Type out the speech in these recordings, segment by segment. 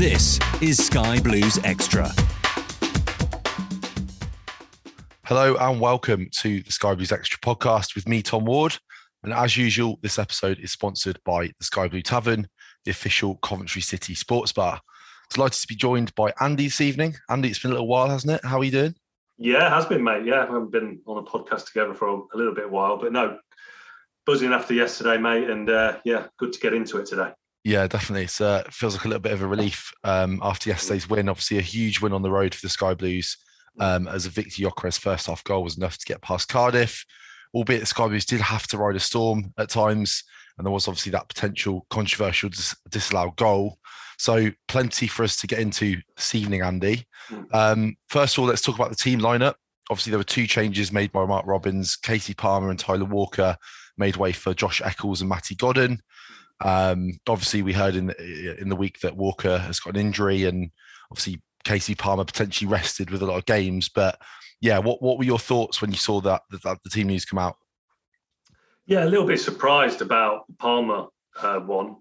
This is Sky Blues Extra. Hello and welcome to the Sky Blues Extra podcast with me, Tom Ward. And as usual, this episode is sponsored by the Sky Blue Tavern, the official Coventry City sports bar. Delighted to be joined by Andy this evening. Andy, it's been a little while, hasn't it? How are you doing? Yeah, it has been, mate. Yeah, we haven't been on a podcast together for a little bit while, but no, buzzing after yesterday, mate. And good to get into it today. Yeah, definitely. It feels like a little bit of a relief after yesterday's win. Obviously, a huge win on the road for the Sky Blues. As a Victor Gyökeres first half goal was enough to get past Cardiff, albeit the Sky Blues did have to ride a storm at times, and there was obviously that potential controversial disallowed goal. So plenty for us to get into this evening, Andy. First of all, let's talk about the team lineup. Obviously, there were two changes made by Mark Robins. Kasey Palmer and Tyler Walker made way for Josh Eccles and Matty Godden. Obviously, we heard in the week that Walker has got an injury, and obviously Kasey Palmer potentially rested with a lot of games. But yeah, what were your thoughts when you saw that the team news come out? Yeah, a little bit surprised about Palmer one.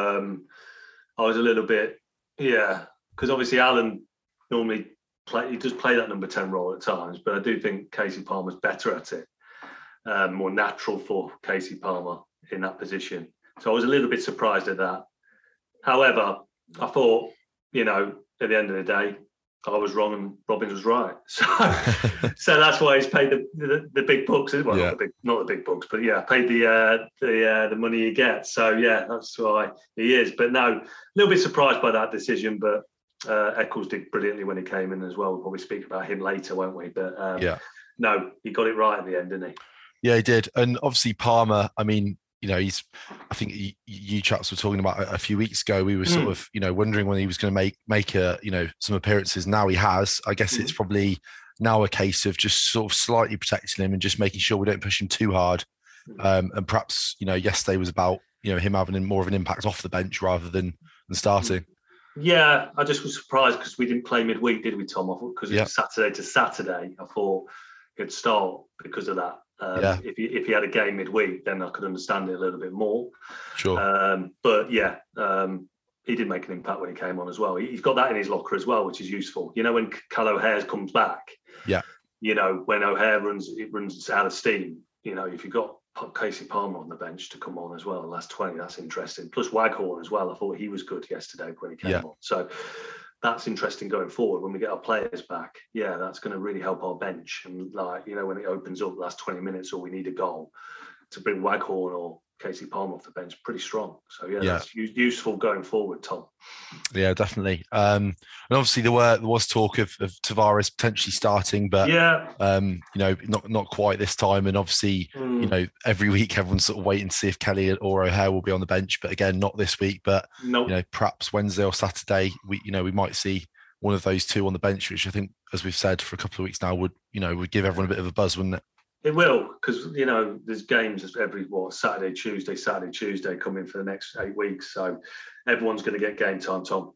I was a little bit, because obviously Alan normally does play that number 10 role at times, but I do think Kasey Palmer's better at it. More natural for Kasey Palmer in that position. So I was a little bit surprised at that. However, I thought, at the end of the day, I was wrong and Robins was right. So that's why he's paid the big bucks. Well, yeah. not the big bucks, but paid the money he gets. So yeah, that's why he is. But no, a little bit surprised by that decision. But Eccles did brilliantly when he came in as well. We'll probably speak about him later, won't we? But no, he got it right at the end, didn't he? Yeah, he did. And obviously Palmer, I mean, I think you chaps were talking about a few weeks ago. We were sort of, wondering when he was going to make some appearances. Now he has. I guess it's probably now a case of just sort of slightly protecting him and just making sure we don't push him too hard. And perhaps, yesterday was about, him having more of an impact off the bench rather than starting. Yeah, I just was surprised because we didn't play midweek, did we, Tom? I thought because it was Saturday to Saturday. I thought he'd start because of that. If he had a game midweek, then I could understand it a little bit more. Sure. He did make an impact when he came on as well. He's got that in his locker as well, which is useful. When Cal O'Hare comes back, when O'Hare runs out of steam, if you've got Kasey Palmer on the bench to come on as well, last 20, that's interesting. Plus Waghorn as well. I thought he was good yesterday when he came on. So that's interesting going forward when we get our players back. Yeah, that's going to really help our bench. And when it opens up the last 20 minutes or we need a goal, to bring Waghorn or Kasey Palmer off the bench, pretty strong. So that's useful going forward, Tom. Yeah, definitely. And obviously there was talk of Tavares potentially starting, but not quite this time. And obviously, every week everyone's sort of waiting to see if Kelly or O'Hare will be on the bench. But again, not this week. But perhaps Wednesday or Saturday, we might see one of those two on the bench, which I think, as we've said for a couple of weeks now, would give everyone a bit of a buzz, wouldn't it? It will, because there's games every Saturday, Tuesday coming for the next 8 weeks. So everyone's going to get game time, Tom.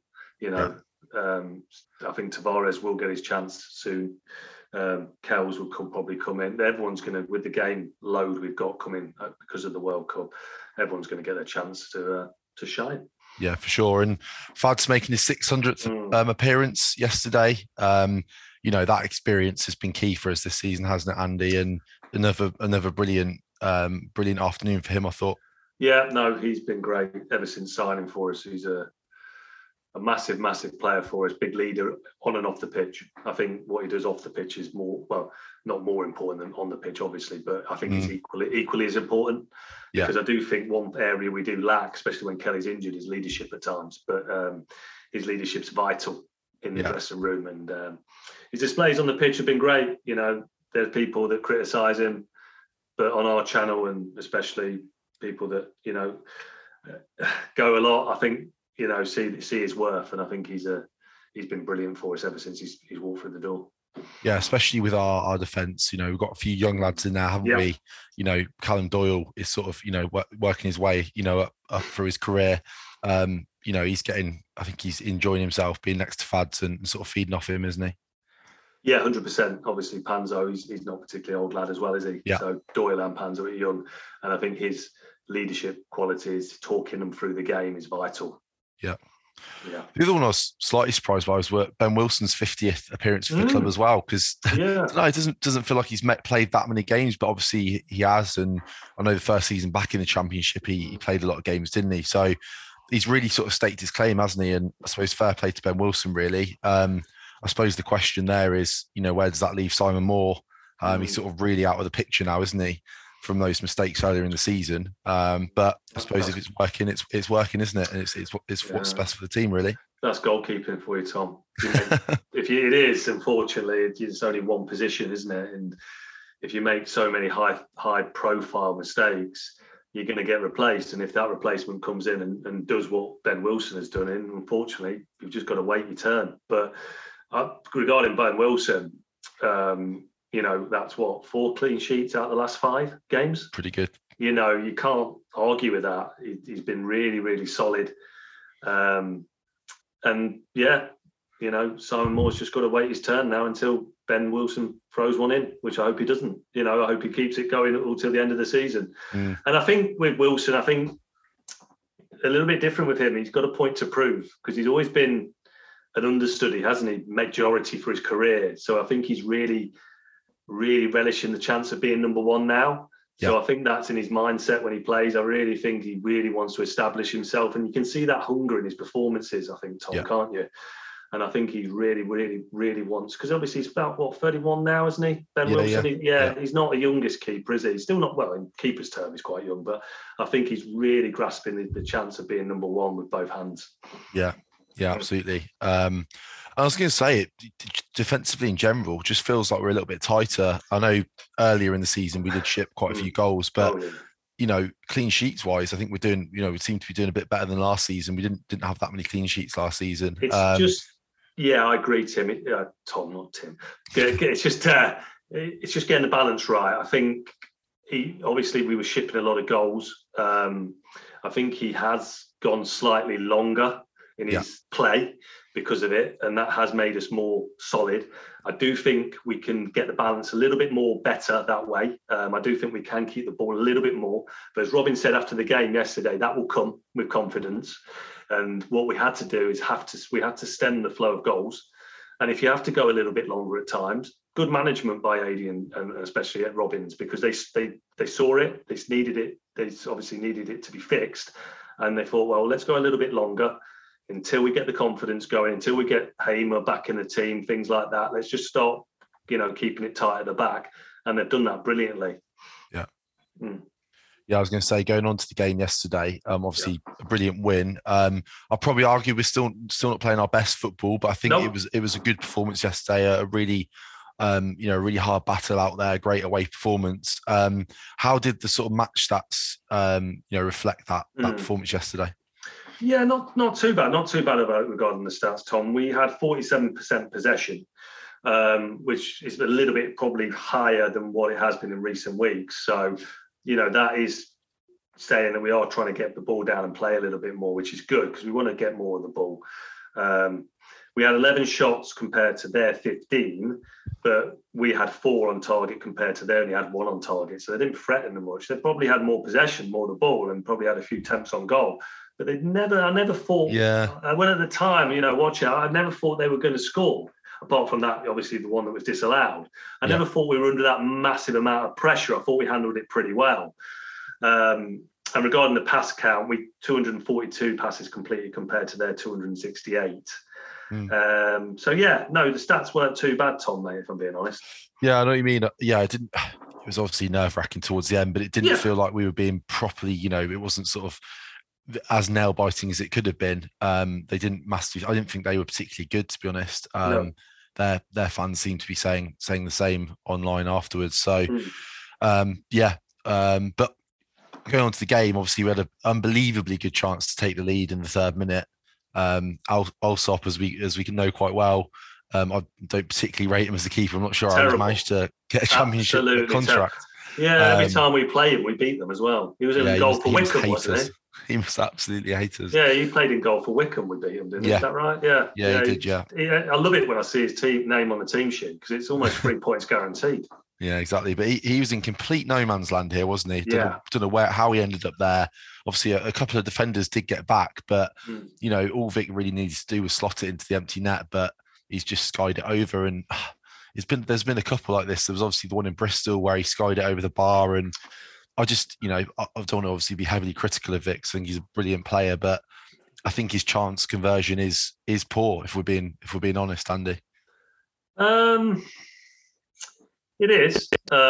I think Tavares will get his chance soon. Kells will probably come in. Everyone's going to, with the game load we've got coming because of the World Cup, everyone's going to get a chance to shine. Yeah, for sure. And Fad's making his 600th appearance yesterday. That experience has been key for us this season, hasn't it, Andy? And another brilliant afternoon for him, I thought. Yeah, no, he's been great ever since signing for us. He's a massive player for us, big leader on and off the pitch. I think what he does off the pitch is not more important than on the pitch, obviously, but I think it's equally as important. Yeah. Because I do think one area we do lack, especially when Kelly's injured, is leadership at times. But his leadership's vital in the dressing room, and his displays on the pitch have been great. There's people that criticise him, but on our channel, and especially people that go a lot, I think see his worth, and I think he's been brilliant for us ever since he's walked through the door. Yeah, especially with our defence. We've got a few young lads in there, haven't we? Callum Doyle is sort of working his way up through his career. He's getting, I think he's enjoying himself being next to Fads and sort of feeding off him, isn't he? Yeah, 100%. Obviously, Panzo, he's not particularly old lad as well, is he? Yeah. So Doyle and Panzo are young. And I think his leadership qualities, talking them through the game is vital. Yeah. Yeah. The other one I was slightly surprised by was Ben Wilson's 50th appearance for the club as well, because it doesn't feel like he's played that many games, but obviously he has. And I know the first season back in the Championship, he played a lot of games, didn't he? So he's really sort of staked his claim, hasn't he? And I suppose fair play to Ben Wilson, really. I suppose the question there is, where does that leave Simon Moore? He's sort of really out of the picture now, isn't he, from those mistakes earlier in the season? But I suppose if it's working, it's working, isn't it? And it's what's best for the team, really. That's goalkeeping for you, Tom. It is, unfortunately, it's only one position, isn't it? And if you make so many high profile mistakes, you're going to get replaced. And if that replacement comes in and does what Ben Wilson has done, unfortunately, you've just got to wait your turn. But regarding Ben Wilson, that's 4 clean sheets out of the last 5 games. Pretty good. You can't argue with that. He's been really, really solid. And Simon Moore's just got to wait his turn now until Ben Wilson throws one in, which I hope he doesn't. I hope he keeps it going until the end of the season. And I think with Wilson, a little bit different with him. He's got a point to prove, because he's always been an understudy, hasn't he? Majority for his career. So I think he's really, really relishing the chance of being number 1 now. So I think that's in his mindset when he plays. I really think he really wants to establish himself. And you can see that hunger in his performances, I think, Tom, can't you? And I think he really, really, really wants, because obviously he's about, 31 now, isn't he? Ben Wilson? He's not the youngest keeper, is he? He's still not, in keeper's term, he's quite young, but I think he's really grasping the chance of being number 1 with both hands. Yeah, absolutely. I was going to say, it defensively in general just feels like we're a little bit tighter. I know earlier in the season we did ship quite a few goals, but clean sheets wise, I think we're doing. We seem to be doing a bit better than last season. We didn't have that many clean sheets last season. It's I agree, Tim. Tom, not Tim. It's just getting the balance right. I think obviously we were shipping a lot of goals. I think he has gone slightly longer in his play because of it, and that has made us more solid. I do think we can get the balance a little bit more better that way. I do think we can keep the ball a little bit more, but as Robin said after the game yesterday, that will come with confidence. And what we had to do is we had to stem the flow of goals. And if you have to go a little bit longer at times, good management by Adi and especially at Robins, because they saw it, they needed it, they obviously needed it to be fixed, and they thought, well, let's go a little bit longer until we get the confidence going, until we get Hamer back in the team, things like that. Let's just start, keeping it tight at the back. And they've done that brilliantly. Yeah. Yeah, I was going to say, going on to the game yesterday, obviously a brilliant win. I'll probably argue we're still not playing our best football, but I think it was a good performance yesterday, a really really hard battle out there, great away performance. How did the sort of match stats reflect that performance yesterday? Yeah, not too bad. Not too bad regarding the stats, Tom. We had 47% possession, which is a little bit probably higher than what it has been in recent weeks. So, that is saying that we are trying to get the ball down and play a little bit more, which is good because we want to get more of the ball. We had 11 shots compared to their 15, but we had 4 on target compared to they only had 1 on target. So they didn't threaten them much. They probably had more possession, more of the ball, and probably had a few attempts on goal. But I never thought, when at the time, watch out, I never thought they were going to score. Apart from that, obviously the one that was disallowed. I never thought we were under that massive amount of pressure. I thought we handled it pretty well. And regarding the pass count, 242 passes completed compared to their 268. The stats weren't too bad, Tom, mate, if I'm being honest. Yeah, I know what you mean. Yeah, it was obviously nerve-wracking towards the end, but it didn't feel like we were being properly, it wasn't sort of as nail-biting as it could have been. They didn't massively. I didn't think they were particularly good, to be honest. Their fans seem to be saying the same online afterwards. So, but going on to the game, obviously we had an unbelievably good chance to take the lead in the 3rd minute. Alsop, as we can know quite well, I don't particularly rate him as the keeper. I'm not sure I managed to get a championship contract. Every time we play him, we beat them as well. He was in goal for Wickham, wasn't he? He must absolutely hate us. Yeah, he played in goal for Wickham. We beat him, didn't he? Is that right? Yeah. Yeah, he did. Yeah. I love it when I see his name on the team sheet because it's almost 3 points guaranteed. Yeah, exactly. But he was in complete no man's land here, wasn't he? Don't know how he ended up there. obviously a couple of defenders did get back, but Mm. you know, all Vic really needs to do was slot it into the empty net, but he's just skied it over. And there's been a couple like this. There was obviously the one in Bristol where he skied it over the bar, and I just, you know, I don't want to obviously be heavily critical of Vic. I think he's a brilliant player, but I think his chance conversion is poor, if we're being honest, Andy. It is.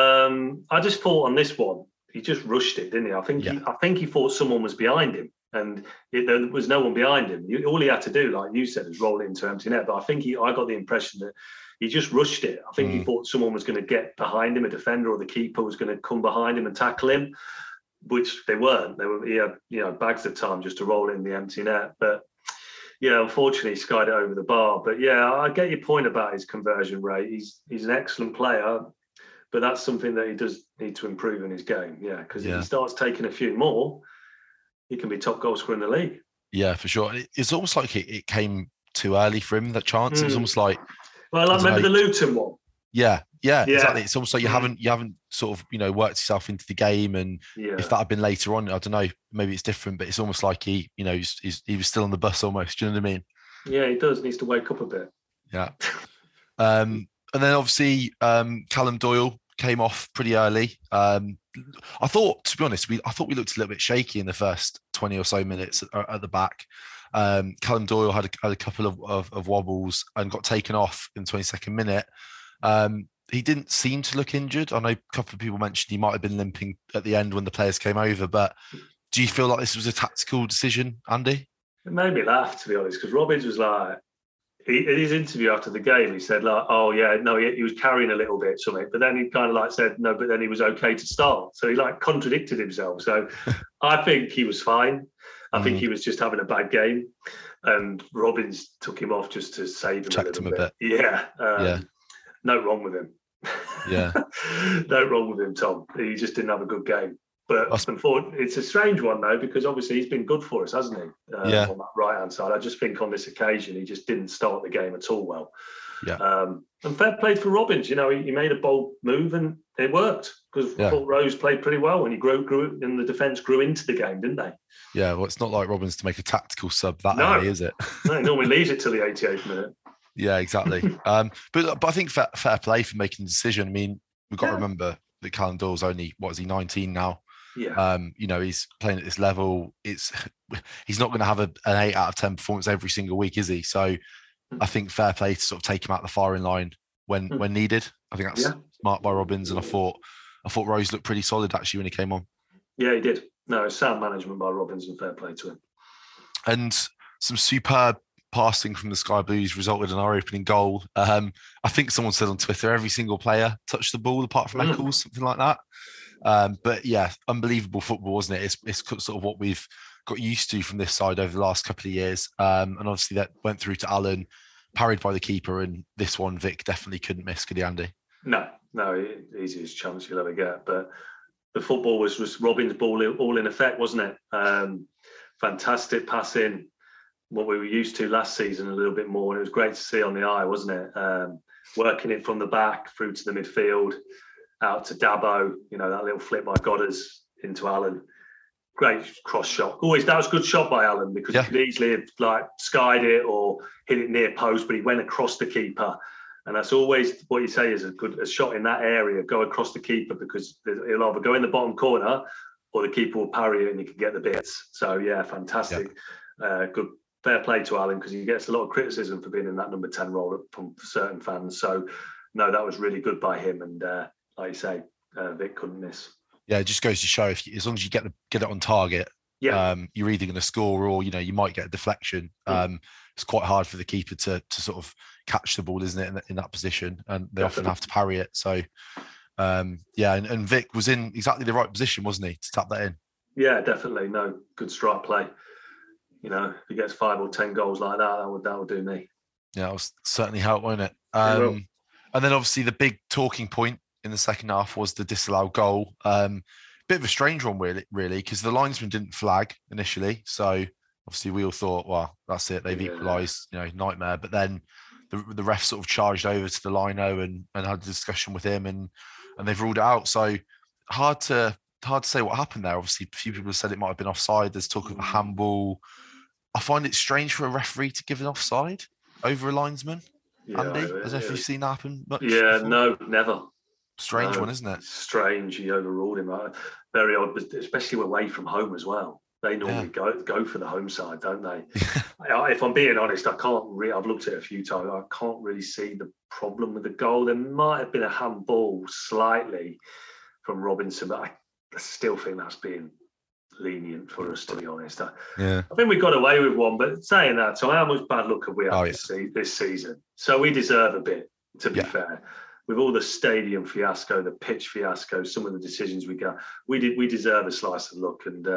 I just thought on this one, he just rushed it, didn't he? I think he thought someone was behind him, and there was no one behind him. All he had to do, like you said, is roll it into empty net. But I think I got the impression that he just rushed it. I think he thought someone was going to get behind him, a defender or the keeper was going to come behind him and tackle him, which they weren't. He had bags of time just to roll it in the empty net. But yeah, unfortunately, he skied it over the bar. But yeah, I get your point about his conversion rate. He's an excellent player, but that's something that he does need to improve in his game. Yeah, because if he starts taking a few more, he can be top goal scorer in the league. Yeah, for sure. It's almost like it came too early for him, that chance. It was almost like, well, I remember the Luton one. Yeah, exactly. It's almost like you haven't sort of, you know, worked yourself into the game, and if that had been later on, I don't know, maybe it's different. But it's almost like he was still on the bus almost. Do you know what I mean? Yeah, he does. Needs to wake up a bit. Yeah. And then obviously Callum Doyle came off pretty early. I thought, to be honest, we looked a little bit shaky in the first 20 or so minutes at the back. Callum Doyle had a couple of wobbles and got taken off in the 22nd minute. He didn't seem to look injured. I know a couple of people mentioned he might have been limping at the end when the players came over, but do you feel like this was a tactical decision, Andy? It made me laugh, to be honest, because Robbins was like, in his interview after the game, he said, like, oh, yeah, no, he was carrying a little bit, something. But then he kind of like said, no, but then he was okay to start. So he like contradicted himself. So I think he was fine. I think he was just having a bad game. And Robbins took him off just to save him a bit. Yeah. No wrong with him. Yeah. No wrong with him, Tom. He just didn't have a good game. But it's a strange one, though, because obviously he's been good for us, hasn't he? On that right-hand side. I just think on this occasion, he just didn't start the game at all well. Yeah. And fair play for Robbins. You know, he made a bold move and it worked, because I thought Rose played pretty well, and he grew and the defence grew into the game, didn't they? Yeah, well, it's not like Robbins to make a tactical sub that early, is it? No, he normally leaves it till the 88th minute. Yeah, exactly. But I think fair play for making the decision. I mean, we've got to remember that Callum Doyle's only, 19 now? Yeah. You know, he's playing at this level. He's not going to have an 8 out of 10 performance every single week, is he? So I think fair play to sort of take him out the firing line when needed. I think that's smart by Robbins, and I thought Rose looked pretty solid actually when he came on. Yeah, he did. No, sound management by Robbins, and fair play to him. And some superb passing from the Sky Blues resulted in our opening goal. I think someone said on Twitter, every single player touched the ball apart from Eccles, something like that. But yeah, unbelievable football, wasn't it? It's sort of what we've got used to from this side over the last couple of years. And obviously that went through to Alan, parried by the keeper, and this one Vic definitely couldn't miss, could he, Andy? No, easiest chance you'll ever get. But the football was Robin's ball all in effect, wasn't it? Fantastic passing, what we were used to last season a little bit more, and it was great to see on the eye, wasn't it? Working it from the back through to the midfield, out to Dabo, you know, that little flip by Goddard into Alan. Great cross shot. That was a good shot by Alan, because he could easily have like skied it or hit it near post, but he went across the keeper. And that's always what you say is a shot in that area, go across the keeper, because he'll either go in the bottom corner or the keeper will parry it and you can get the bits. So yeah, fantastic. Good. Fair play to Alan, because he gets a lot of criticism for being in that number 10 role from certain fans. So no, that was really good by him. And like you say, Vic couldn't miss. Yeah, it just goes to show as long as you get it on target, you're either going to score or, you know, you might get a deflection. It's quite hard for the keeper to sort of catch the ball, isn't it, in that position, and they often have to parry it. So and Vic was in exactly the right position, wasn't he, to tap that in? Yeah, definitely. No, good strike play. You know, if he gets 5 or 10 goals like that, that would do me. Yeah, it will certainly help, won't it? And then obviously the big talking point in the second half was the disallowed goal. Bit of a strange one, really, because the linesman didn't flag initially. So obviously we all thought, well, that's it, they've equalised, you know, nightmare. But then the ref sort of charged over to the lino and had a discussion with him, and they've ruled it out. So hard to hard to say what happened there. Obviously, a few people have said it might have been offside. There's talk of a handball. I find it strange for a referee to give an offside over a linesman. Yeah, Andy, I don't know if you've seen that happen much yeah, before. no, never. Strange one, isn't it? Strange. He overruled him. Very odd, especially away from home as well. They normally go for the home side, don't they? If I'm being honest, I can't. I've looked at it a few times. I can't really see the problem with the goal. There might have been a handball slightly from Robinson, but I still think that's being lenient for us, to be honest. I think we got away with one, but saying that, so how much bad luck have we had this season? So we deserve a bit, to be fair. With all the stadium fiasco, the pitch fiasco, some of the decisions we got, we deserve a slice of luck. And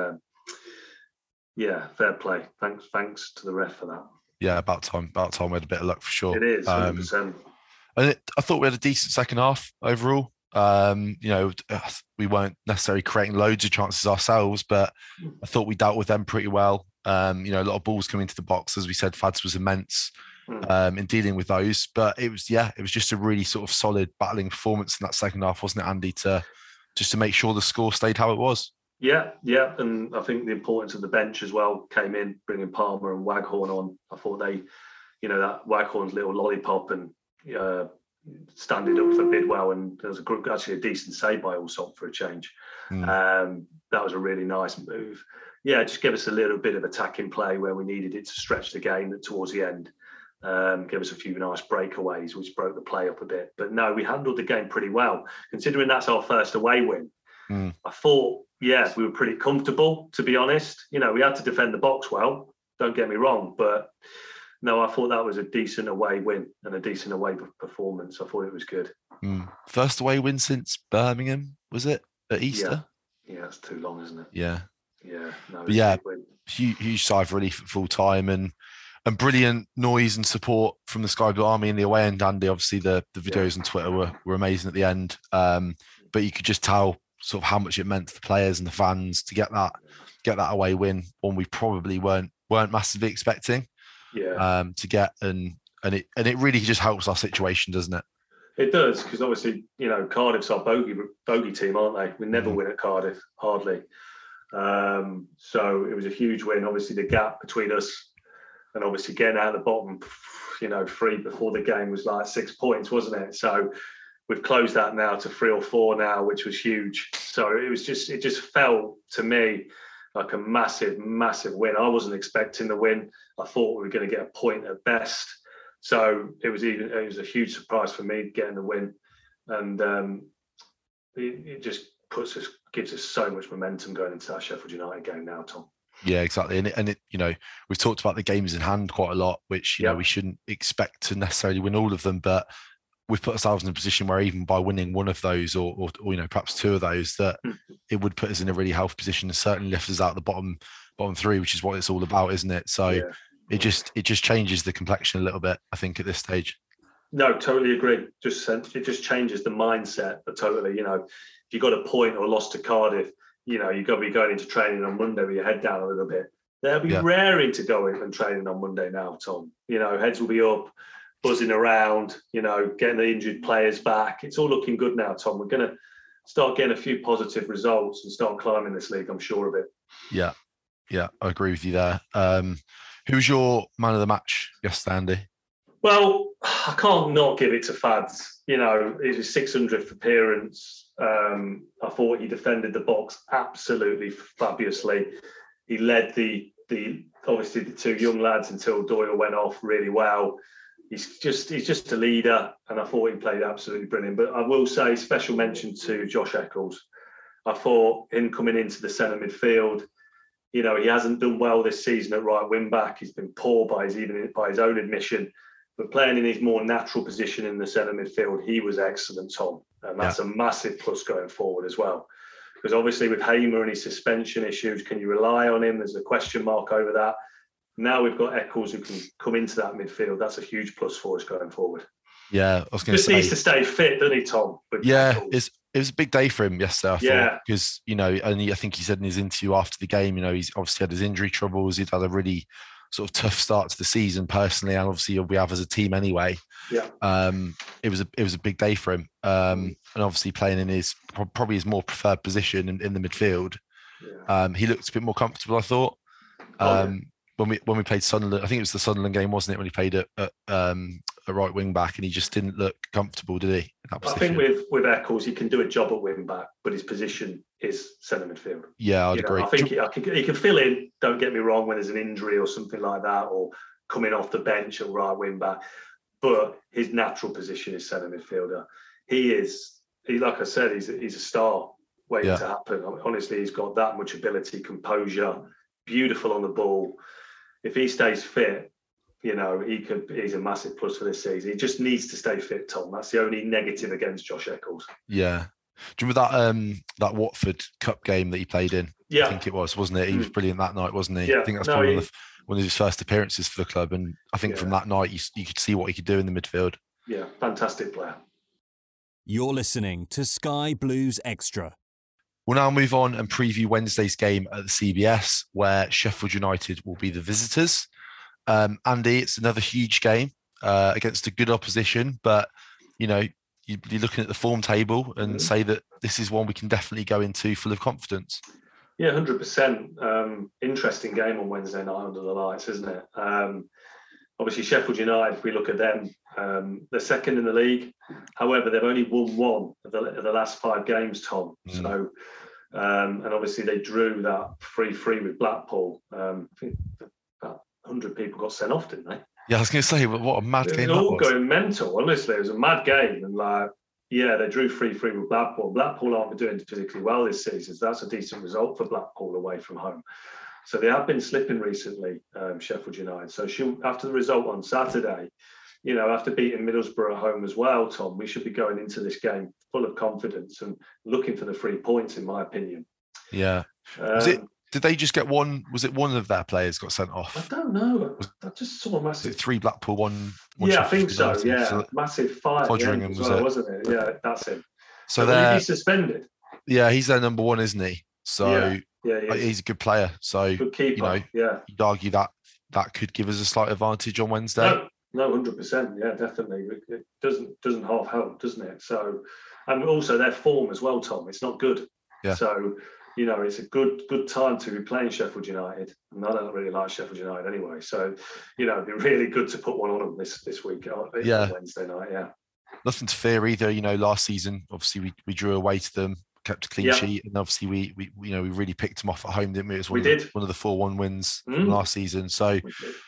fair play. Thanks to the ref for that. Yeah, about time. We had a bit of luck for sure. It is 100%. And I thought we had a decent second half overall. We weren't necessarily creating loads of chances ourselves, but I thought we dealt with them pretty well. A lot of balls coming into the box, as we said. Fads was immense in dealing with those, but it was just a really sort of solid battling performance in that second half, wasn't it, Andy? To make sure the score stayed how it was. Yeah, and I think the importance of the bench as well came in, bringing Palmer and Waghorn on. I thought they, that Waghorn's little lollipop and standing up for Bidwell, and there was actually a decent save by Allsop for a change. That was a really nice move. Yeah, just give us a little bit of attacking play where we needed it to stretch the game towards the end. Give us a few nice breakaways, which broke the play up a bit. But no, we handled the game pretty well, considering that's our first away win. I thought, we were pretty comfortable, to be honest. We had to defend the box well, don't get me wrong, but no, I thought that was a decent away win and a decent away performance. I thought it was good. First away win since Birmingham, was it, at Easter? Yeah, that's too long, isn't it? Yeah. No, huge sigh of relief at full time and brilliant noise and support from the Sky Blue Army in the away end, Andy. Obviously, the videos on Twitter were amazing at the end, but you could just tell sort of how much it meant to the players and the fans to get that away win, one we probably weren't massively expecting. To get and it really just helps our situation, doesn't it? It does, because obviously Cardiff's our bogey team, aren't they? We never win at Cardiff, hardly. So it was a huge win. Obviously, the gap between us and obviously getting out of the bottom, 3 before the game was like 6 points, wasn't it? So we've closed that now to 3 or 4 now, which was huge. So it just felt to me like a massive win. I wasn't expecting the win. I thought we were going to get a point at best. So it was a huge surprise for me getting the win, and it just gives us so much momentum going into that Sheffield United game now, Tom. Yeah, exactly. And it we've talked about the games in hand quite a lot, which we shouldn't expect to necessarily win all of them, but we've put ourselves in a position where even by winning one of those or perhaps 2 of those, that it would put us in a really healthy position and certainly lift us out the bottom 3, which is what it's all about, isn't it? So it just changes the complexion a little bit, I think, at this stage. No, totally agree. It just changes the mindset. But totally, if you got a point or lost to Cardiff, you've got to be going into training on Monday with your head down a little bit. They'll be raring to go in and training on Monday now, Tom. Heads will be up, buzzing around, getting the injured players back. It's all looking good now, Tom. We're going to start getting a few positive results and start climbing this league, I'm sure of it. Yeah, I agree with you there. Who's your man of the match yesterday, Andy? Well, I can't not give it to Fads. It's his 600th appearance. I thought he defended the box absolutely fabulously. He led the obviously the 2 young lads until Doyle went off really well. He's just a leader, and I thought he played absolutely brilliant. But I will say special mention to Josh Eccles. I thought him coming into the centre midfield, he hasn't done well this season at right wing back. He's been poor by his own admission. But playing in his more natural position in the centre midfield, he was excellent, Tom. And that's a massive plus going forward as well. Because obviously with Hamer and his suspension issues, can you rely on him? There's a question mark over that. Now we've got Eccles who can come into that midfield. That's a huge plus for us going forward. Yeah, I was going to say. Just needs to stay fit, doesn't he, Tom? It was a big day for him yesterday, I thought, because, and I think he said in his interview after the game, he's obviously had his injury troubles. He'd had a really sort of tough start to the season personally, and obviously we have as a team anyway. Yeah. It was a big day for him, and obviously playing in his probably his more preferred position in the midfield. Yeah. He looked a bit more comfortable, I thought. When we played Sunderland, I think it was the Sunderland game, wasn't it? When he played at a right wing back, and he just didn't look comfortable, did he? I think with Eccles, he can do a job at wing back, but his position is centre midfield. Yeah, I'd agree. I think he can fill in. Don't get me wrong, when there's an injury or something like that, or coming off the bench at right wing back, but his natural position is centre midfielder. Like I said, he's a star waiting to happen. Honestly, he's got that much ability, composure, beautiful on the ball. If he stays fit, he's a massive plus for this season. He just needs to stay fit, Tom. That's the only negative against Josh Eccles. Yeah. Do you remember that Watford Cup game that he played in? Yeah. I think it was, wasn't it? He was brilliant that night, wasn't he? Yeah. I think that's probably one of his first appearances for the club. And I think from that night, you could see what he could do in the midfield. Yeah, fantastic player. You're listening to Sky Blues Extra. We'll now move on and preview Wednesday's game at the CBS, where Sheffield United will be the visitors. Andy, it's another huge game against a good opposition, but you'd be looking at the form table and say that this is one we can definitely go into full of confidence. Yeah, 100%. Interesting game on Wednesday night under the lights, isn't it? Obviously, Sheffield United, if we look at them, they're second in the league. However, they've only won one of the last 5 games, Tom. So, and obviously they drew that 3-3 with Blackpool. I think about 100 people got sent off, didn't they? Yeah, I was going to say, what a mad game that was. All going mental, honestly. It was a mad game. And they drew 3-3 with Blackpool. Blackpool aren't doing particularly well this season. So that's a decent result for Blackpool away from home. So they have been slipping recently, Sheffield United. So after the result on Saturday, after beating Middlesbrough at home as well, Tom, we should be going into this game full of confidence and looking for the 3 points, in my opinion. Yeah. Did they just get one? Was it one of their players got sent off? I don't know. I just saw a massive. 3 Blackpool, one yeah, I think so. Yeah, so massive fight. Foderingham was it? Wasn't it? Yeah, that's him. So will he be suspended? Yeah, he's their number 1, isn't he? So yeah, he's a good player. So good keeper. You'd argue that could give us a slight advantage on Wednesday. No, 100%. Yeah, definitely. It doesn't half help, doesn't it? So, and also their form as well, Tom. It's not good. Yeah. So, it's a good time to be playing Sheffield United. And I don't really like Sheffield United anyway. So, it'd be really good to put one on them this week. Wednesday night. Yeah. Nothing to fear either. Last season, obviously we drew away to them, kept a clean sheet, and obviously we really picked them off at home, didn't we? It was one of the 4-1 wins from last season. So,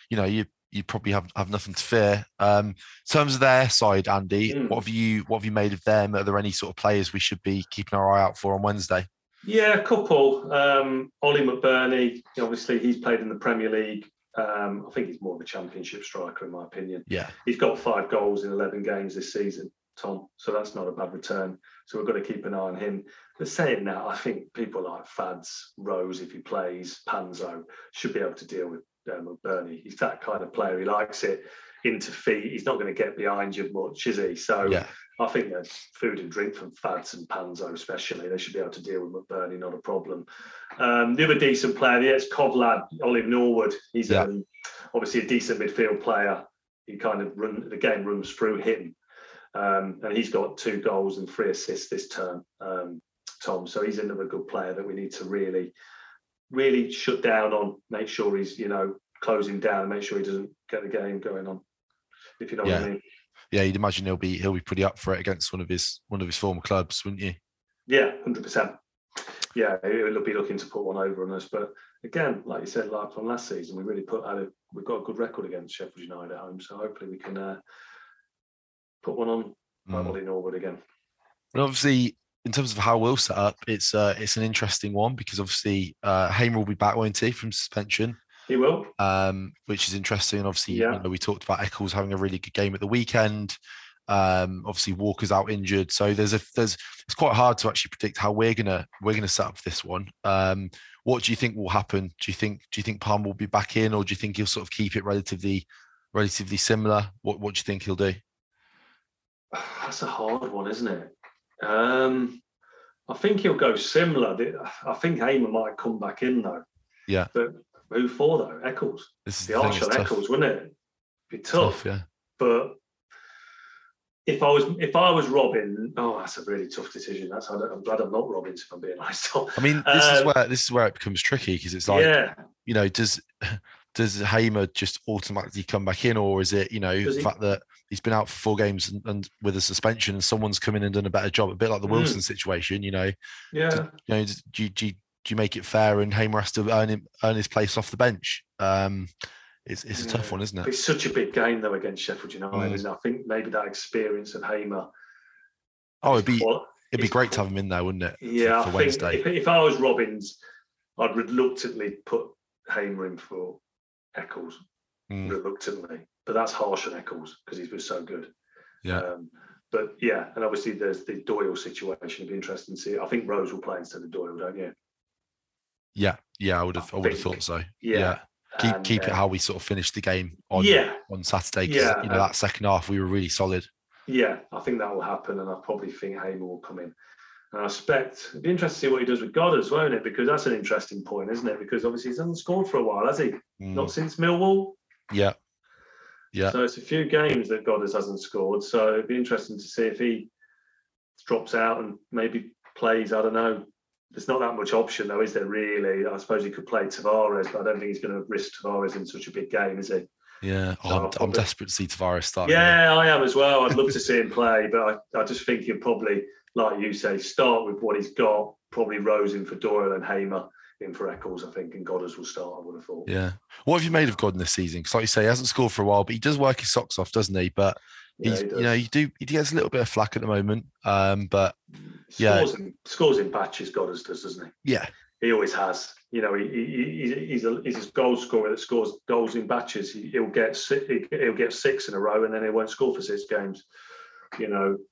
you probably have nothing to fear. In terms of their side, Andy, what have you made of them? Are there any sort of players we should be keeping our eye out for on Wednesday? Yeah, a couple. Ollie McBurney, obviously he's played in the Premier League. I think he's more of a championship striker, in my opinion. Yeah. He's got 5 goals in 11 games this season, Tom. So that's not a bad return. So we've got to keep an eye on him. But saying that, I think people like Fads, Rose, if he plays, Panzo, should be able to deal with McBurney. He's that kind of player. He likes it into feet. He's not going to get behind you much, is he? So I think that food and drink from Fads and Panzo especially, they should be able to deal with McBurney, not a problem. The other decent player, the ex-Cov lad, Olive Norwood. He's obviously a decent midfield player. He kind of the game runs through him. And he's got 2 goals and 3 assists this term, Tom. So he's another good player that we need to really shut down on, make sure he's, close him down, make sure he doesn't get the game going on, if you know what I mean. Yeah, you'd imagine he'll be pretty up for it against one of his former clubs, wouldn't you? Yeah, 100%. Yeah, he'll be looking to put one over on us. But again, like you said, like from last season, we've got a good record against Sheffield United at home. So hopefully we can put one on Ollie Norwood again. And obviously, in terms of how we'll set up, it's an interesting one because obviously Hamer will be back, won't he, from suspension? He will, which is interesting. And obviously, we talked about Eccles having a really good game at the weekend. Obviously, Walker's out injured, so it's quite hard to actually predict how we're gonna set up this one. What do you think will happen? Do you think Palmer will be back in, or do you think he'll sort of keep it relatively similar? What do you think he'll do? That's a hard one, isn't it? I think he'll go similar. I think Hamer might come back in though. Yeah. But Who for though? Eccles. This is Be the thing, harsh it's on tough. Eccles, wouldn't it? Be tough. Yeah. But if I was Robin, that's a really tough decision. I'm glad I'm not Robin, if I'm being honest. I mean, this is where it becomes tricky, because it's like, you know, does Hamer just automatically come back in, or is it, the fact that he's been out for 4 games and with a suspension, and someone's come in and done a better job, a bit like the Wilson situation, Yeah. Do you make it fair, and Hamer has to earn his place off the bench? It's a tough one, isn't it? It's such a big game though against Sheffield United, isn't it? I think maybe that experience of Hamer. It'd be great to have him in there, wouldn't it? Yeah, for Wednesday. If I was Robins, I'd reluctantly put Hamer in for Eccles. Reluctantly, but that's harsh on Eccles because he was so good. Yeah. But yeah, and obviously there's the Doyle situation. It'd be interesting to see. I think Rose will play instead of Doyle, don't you? Yeah, I would have thought so. Yeah. Keep it how we sort of finished the game on Saturday. Because that second half we were really solid. Yeah, I think that will happen, and I probably think Hamer will come in. And I expect it'd be interesting to see what he does with Goddard, won't it? Because that's an interesting point, isn't it? Because obviously he's hasn't scored for a while, has he? Not since Millwall. Yeah. So it's a few games that Goddard hasn't scored. So it'd be interesting to see if he drops out and maybe plays. I don't know. There's not that much option, though, is there, really? I suppose he could play Tavares, but I don't think he's going to risk Tavares in such a big game, is he? Yeah, I'm desperate to see Tavares start. Yeah, I am as well. I'd love to see him play, but I just think he'll probably, like you say, start with what he's got, probably Rose in for Doyle and Hamer in for Eccles, I think, and Goddard will start, I would have thought. Yeah. What have you made of Godden this season? Because like you say, he hasn't scored for a while, but he does work his socks off, doesn't he? But he gets a little bit of flack at the moment. But scores in batches, Goddard does, doesn't he? Yeah. He always has. He's a goal scorer that scores goals in batches. He'll get 6 in a row, and then he won't score for 6 games. He's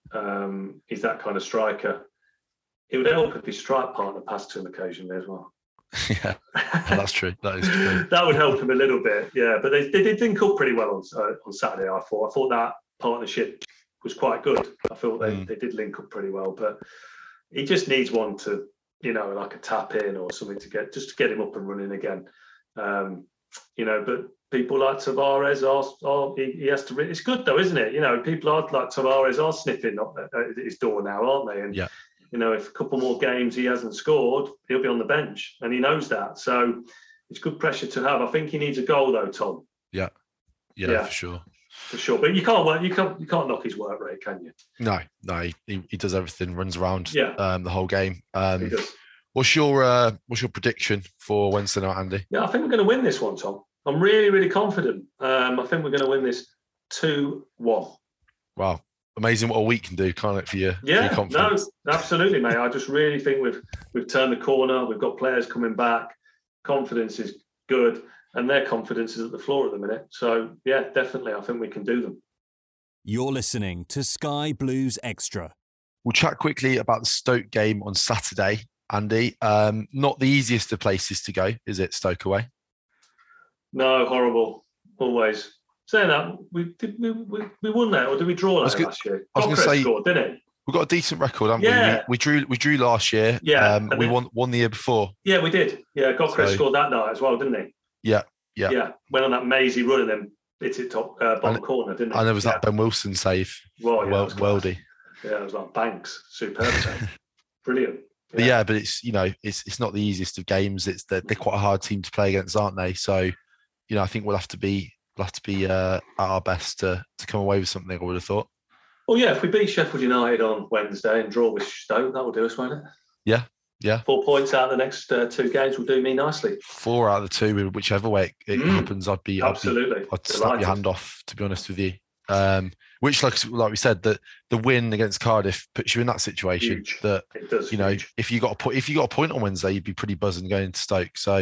that kind of striker. It would help if his strike partner passed to him occasionally as well. Yeah, that's true. That is true. That would help him a little bit. Yeah, but they did link up pretty well on Saturday. I thought that partnership was quite good. I thought they did link up pretty well, but he just needs one to, like a tap in or something to get him up and running again. But people like Tavares he has to. It's good though, isn't it? People like Tavares are sniffing at his door now, aren't they? And yeah. If a couple more games he hasn't scored, he'll be on the bench, and he knows that. So it's good pressure to have. I think he needs a goal though, Tom. Yeah, for sure. For sure, but you can't knock his work rate, can you? No, he does everything, runs around the whole game. He does. What's your prediction for Wednesday night, Andy? Yeah, I think we're going to win this one, Tom. I'm really, really confident. I think we're going to win this 2-1. Wow. Amazing what a week can do, can't it, for your confidence? No, absolutely, mate. I just really think we've turned the corner. We've got players coming back. Confidence is good, and their confidence is at the floor at the minute. So, yeah, definitely, I think we can do them. You're listening to Sky Blues Extra. We'll chat quickly about the Stoke game on Saturday, Andy. Not the easiest of places to go, is it, Stoke away? No, horrible. Always. Saying that, we won that, or did we draw that last year? I was going to say, scored, didn't he? We've got a decent record, haven't we? We drew last year. Yeah. We won the year before. Yeah, we did. Yeah, Gokres scored that night as well, didn't he? Yeah. Went on that mazy run and then hit it top bottom corner, didn't he? And there was that Ben Wilson save. Well, Weldy. Yeah, it was like Banks. Superb save. Brilliant. Yeah. But it's it's not the easiest of games. They're quite a hard team to play against, aren't they? So, I think we'll have to be at our best to come away with something, I would have thought. Well, yeah, if we beat Sheffield United on Wednesday and draw with Stoke, that will do us, won't it? Yeah. 4 points out of the next 2 games will do me nicely. 4 out of the 2, whichever way it happens, I'd snap your hand off, to be honest with you. Which, like we said, that the win against Cardiff puts you in that situation. Huge. That it does. If you got a point on Wednesday, you'd be pretty buzzing going into Stoke. So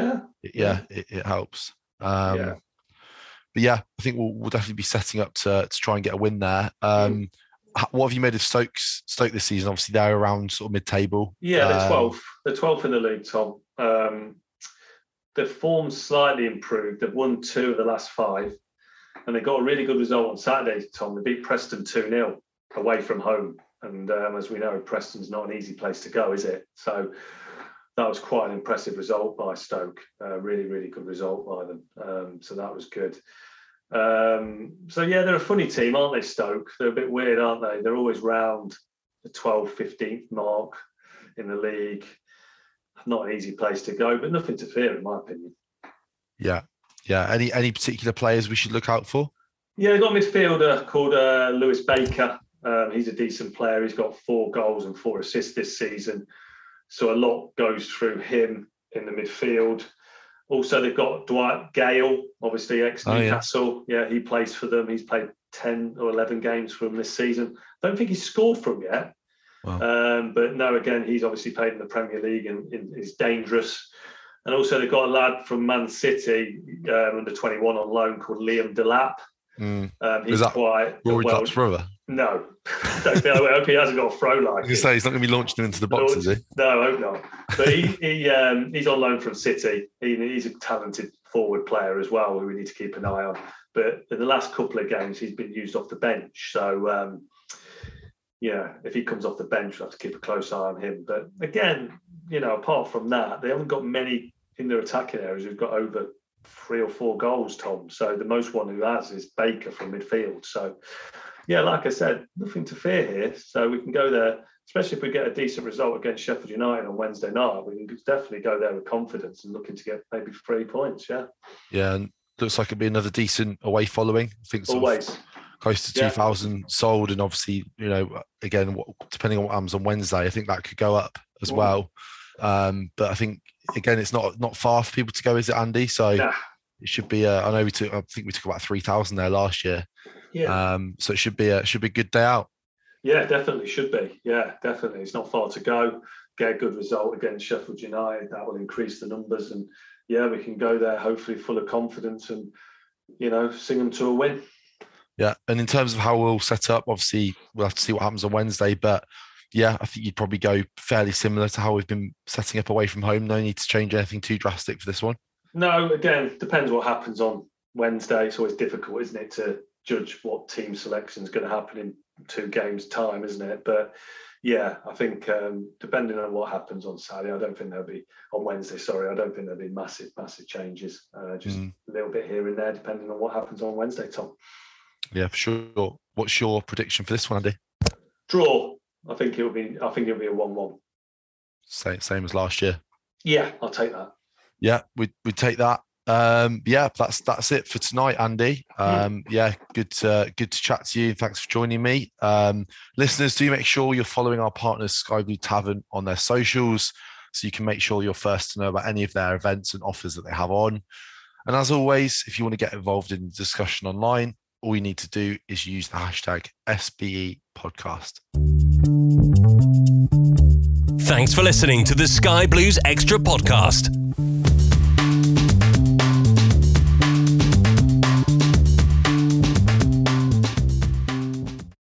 it helps. But yeah, I think we'll definitely be setting up to try and get a win there. What have you made of Stoke this season? Obviously, they're around sort of mid-table. Yeah, they're 12th. They're 12th in the league, Tom. Their form's slightly improved. They've won 2 of the last 5. And they got a really good result on Saturday, Tom. They beat Preston 2-0 away from home. And as we know, Preston's not an easy place to go, is it? So that was quite an impressive result by Stoke. Really, really good result by them. So that was good. So yeah, they're a funny team, aren't they, Stoke? They're a bit weird, aren't they? They're always round the 12th, 15th mark in the league. Not an easy place to go, but nothing to fear, in my opinion. Yeah. Any particular players we should look out for? Yeah, they've got a midfielder called Lewis Baker. He's a decent player. He's got 4 goals and 4 assists this season. So a lot goes through him in the midfield. Also, they've got Dwight Gale, obviously ex-Newcastle. Yeah, he plays for them. He's played 10 or 11 games for them this season. Don't think he's scored for them yet. Wow. But no, again, he's obviously played in the Premier League and is dangerous. And also they've got a lad from Man City, under 21 on loan, called Liam Delap. He's quite Rory Delap's brother? No. I hope he hasn't got a throw like You say he's not going to be launching him into the box, is he? No, I hope not. But he's on loan from City. He's a talented forward player as well, who we need to keep an eye on. But in the last couple of games, he's been used off the bench. So, if he comes off the bench, we'll have to keep a close eye on him. But again, apart from that, they haven't got many in their attacking areas who've got over 3 or 4 goals, Tom. So the most one who has is Baker from midfield. So, yeah, like I said, nothing to fear here. So we can go there, especially if we get a decent result against Sheffield United on Wednesday night. We can definitely go there with confidence and looking to get maybe 3 points, yeah. Yeah, and looks like it'd be another decent away following. I think always close to 2,000 sold, and obviously, again, depending on what happens on Wednesday, I think that could go up as well. But I think again, it's not far for people to go, is it, Andy? So it should be. I think we took about 3,000 there last year. Yeah. So it should be a good day out. Yeah, definitely should be. Yeah, definitely. It's not far to go. Get a good result against Sheffield United. That will increase the numbers, and yeah, we can go there hopefully full of confidence and sing them to a win. Yeah, and in terms of how we'll set up, obviously we'll have to see what happens on Wednesday, but yeah, I think you'd probably go fairly similar to how we've been setting up away from home. No need to change anything too drastic for this one. No, again, depends what happens on Wednesday. It's always difficult, isn't it, to judge what team selection is going to happen in 2 games' time, isn't it? But yeah, I think depending on what happens on Saturday, I don't think there'll be massive changes. Just a little bit here and there, depending on what happens on Wednesday, Tom. Yeah, for sure. What's your prediction for this one, Andy? Draw. I think it'll be a 1-1. Same as last year. Yeah, I'll take that. Yeah, we'd take that. That's it for tonight, Andy. Good to chat to you. Thanks for joining me. Listeners, do make sure you're following our partners Sky Blue Tavern on their socials, so you can make sure you're first to know about any of their events and offers that they have on. And as always, if you want to get involved in the discussion online, all you need to do is use the hashtag SBE Podcast. Thanks for listening to the Sky Blues Extra Podcast.